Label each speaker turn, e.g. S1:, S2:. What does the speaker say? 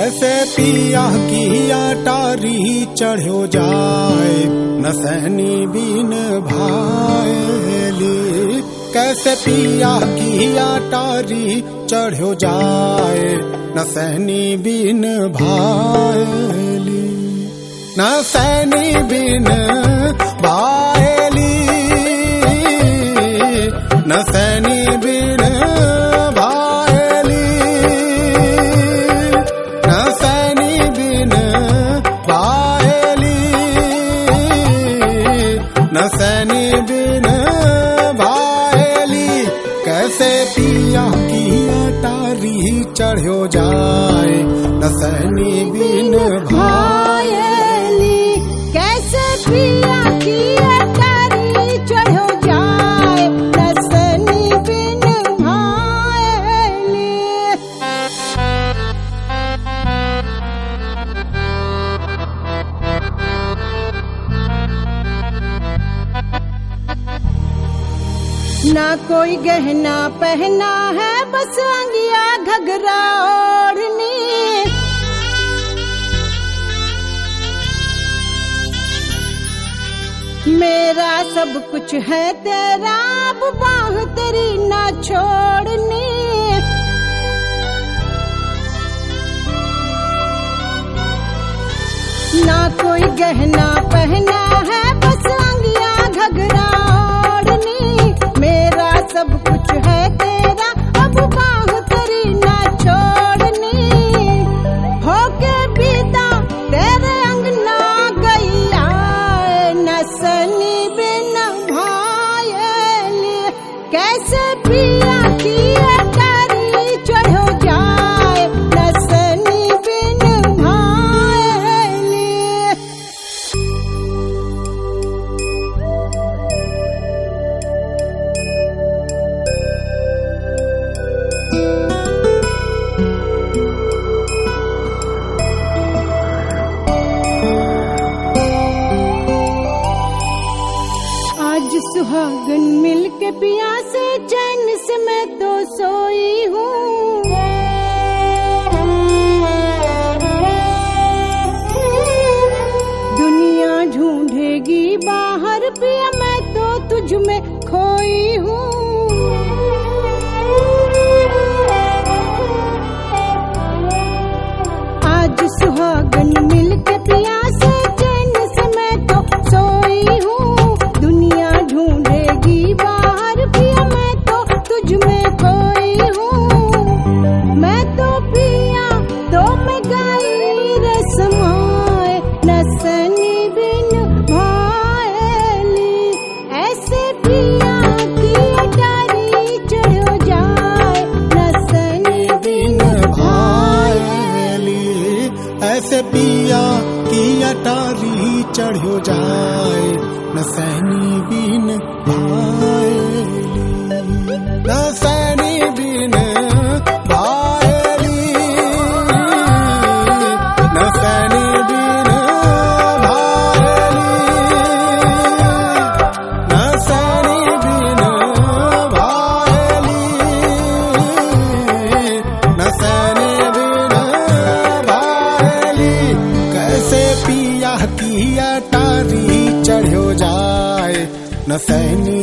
S1: कैसे पिया की अटारी चढ़ो जाए न सहनी बिन भायली। कैसे पिया की अटारी चढ़ो जाए न सहनी बिन भायली। न सहनी बिन भायली, न सहनी बिन भायली, न सहनी बिन भायली, न सहनी बिन भायली। कैसे पिया की अटारी चढ़ो जाए न सहनी बिन भायली।
S2: कैसे पिया की अटारी चढ़ो जाए न सहनी बिन भायली। ना कोई गहना पहना है बस अंगिया घघरा ओढ़नी। मेरा सब कुछ है तेरा अब बाह तेरी ना छोड़नी। ना कोई गहना पहना है बस अंगिया घघरा ओढ़नी। मेरा सब कुछ है तेरा अब बाह तेरी ना छोड़नी। होके बीता तेरे अंगना गई आए न सहनी बिन भायली। कैसे पिया की अटारी चढ़ो जाए न सहनी बिन भायली। आज सुहागन मिल के पिया से चैन से मैं तो सोई हूँ। दुनिया ढूंढेगी बाहर पिया मैं तो तुझ में खोई हूँ। आज सुहागन मिल के पिया से चैन से मैं तो सोई हूँ। दुनिया ढूंढेगी बाहर पिया मैं तो तुझ में खोई हूँ। मैं तो पिया तो मैं गाई रसमाए न सहनी बिन भायली। ऐसे पिया की अटारी चढ़ो जाए न सहनी बिन
S1: भायली। ऐसे पिया की अटारी चढ़ो जाए न सहनी बिन भायली। न सहनी बिन भायली, न सहनी बिन भायली, न सहनी बिन भायली, न सहनी बिन भायली। कैसे पिया की अटारी चढ़ो जाए न सहनी